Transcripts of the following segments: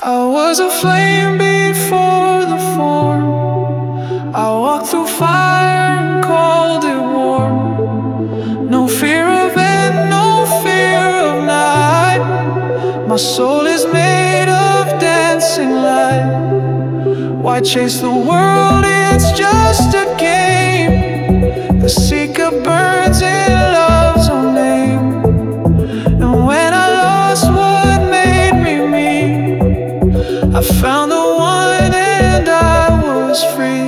I was a flame before the form. I walked through fire and called it warm. No fear of end, no fear of night. My soul is made of dancing light. Why chase the world? It's just a game. The seeker burns in love's own name. And when I lost what made me, I found the one and I was free.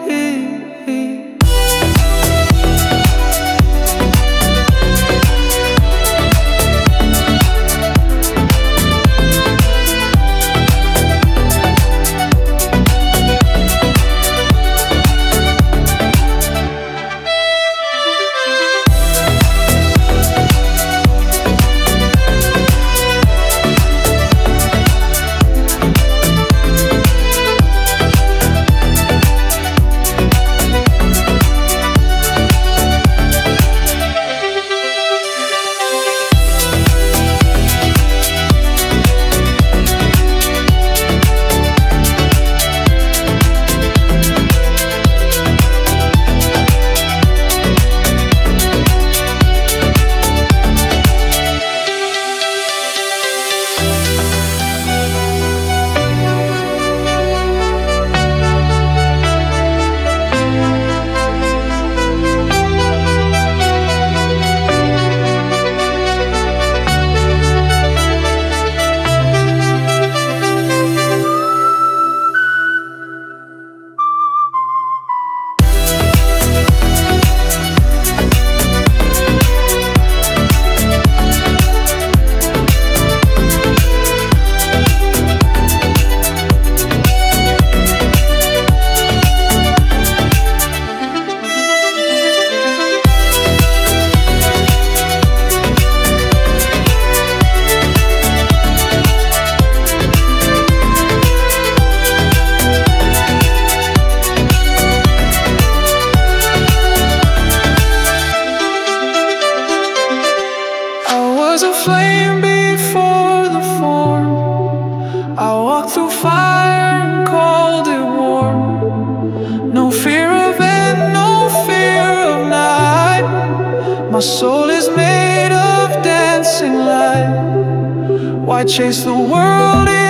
I was a flame before the form. I walked through fire and called it warm. No fear of end, no fear of night. My soul is made of dancing light. Why chase the world?